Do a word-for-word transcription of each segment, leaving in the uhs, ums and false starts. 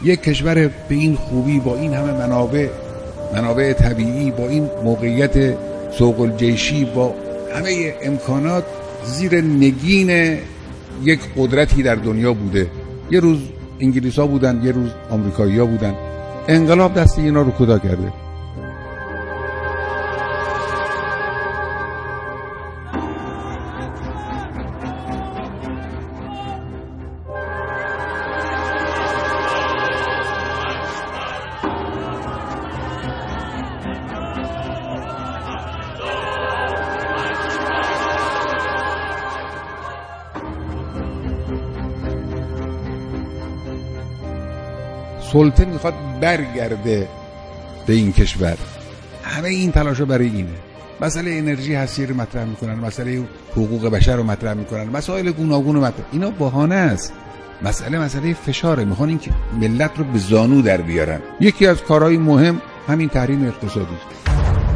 یک کشور به این خوبی با این همه منابع منابع طبیعی، با این موقعیت سوق الجیشی، با همه امکانات زیر نگین یک قدرتی در دنیا بوده. یه روز انگلیس ها بودن، یه روز آمریکایی ها بودن. انقلاب دست اینا رو کوتاه کرده. سلطه میخواد برگرده به این کشور. همه این تلاش برای اینه. مسئله انرژی هستی رو مطرح میکنن، مسئله حقوق بشر رو مطرح میکنن، مسائل گوناگون رو مطرح. اینا بهانه است. مسئله مسئله فشاره. میخوان این که ملت رو به زانو در بیارن. یکی از کارهای مهم همین تحریم اقتصادی است.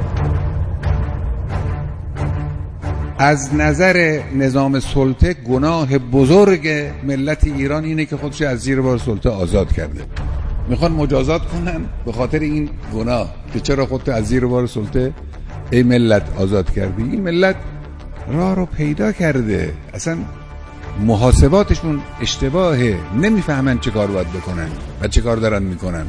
از نظر نظام سلطه گناه بزرگ ملت ایران اینه که خودش از زیر بار سلطه آزاد کرده. میخوان مجازات کنن به خاطر این گناه که چرا خودت از زیر بار سلطه ای ملت آزاد کردی. این ملت راه رو پیدا کرده، اصلا محاسباتشون اشتباهه، نمیفهمن چه کار باید بکنن و چه کار دارن میکنن.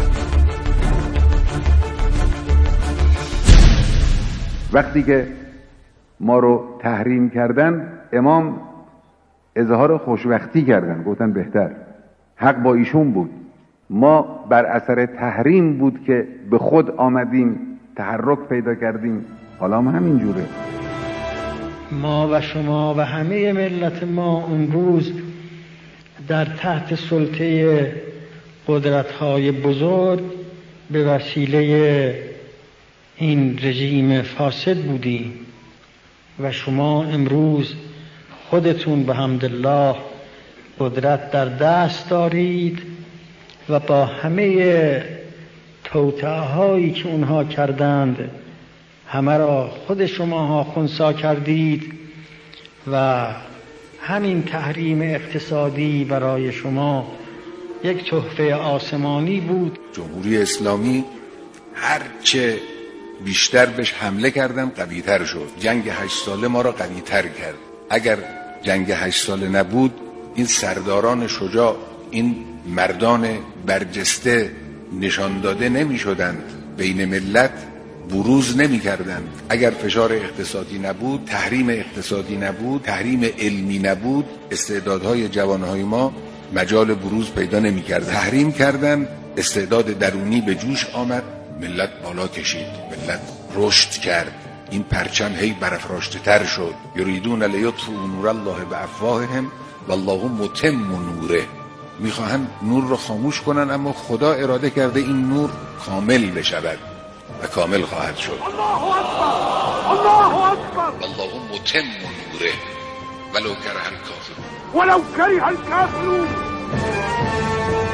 وقتی که ما رو تحریم کردن، امام اظهار خوشبختی کردن، گفتن بهتر، حق با ایشون بود. ما بر اثر تحریم بود که به خود آمدیم، تحرک پیدا کردیم. حالا هم همین جوره. ما و شما و همه ملت ما اون روز در تحت سلطه قدرت‌های بزرگ به وسیله این رژیم فاسد بودیم و شما امروز خودتون به حمدالله قدرت در دست دارید و با همه توطئه‌هایی که اونها کردند همه را خود شماها خنثی کردید و همین تحریم اقتصادی برای شما یک تحفه آسمانی بود. جمهوری اسلامی هرچه بیشتر بهش حمله کردن قوی‌تر شد. جنگ هشت ساله ما را قوی‌تر کرد. اگر جنگ هشت ساله نبود، این سرداران شجاع، این مردان برجسته نشان داده نمی شدند، بین ملت بروز نمی کردند. اگر فشار اقتصادی نبود، تحریم اقتصادی نبود، تحریم علمی نبود، استعدادهای جوانهای ما مجال بروز پیدا نمی کرد. تحریم کردن، استعداد درونی به جوش آمد، ملت بالا کشید، ملت رشد کرد، این پرچم هی برافراشته تر شد. یریدون لیطفئوا نور الله بافواههم والله متم نوره. میخواهن نور رو خاموش کنن، اما خدا اراده کرده این نور کامل بشود و کامل خواهد شد. الله اکبر، الله اکبر، والله متم نوره ولو کره الکافرون ولو کره الکافرون.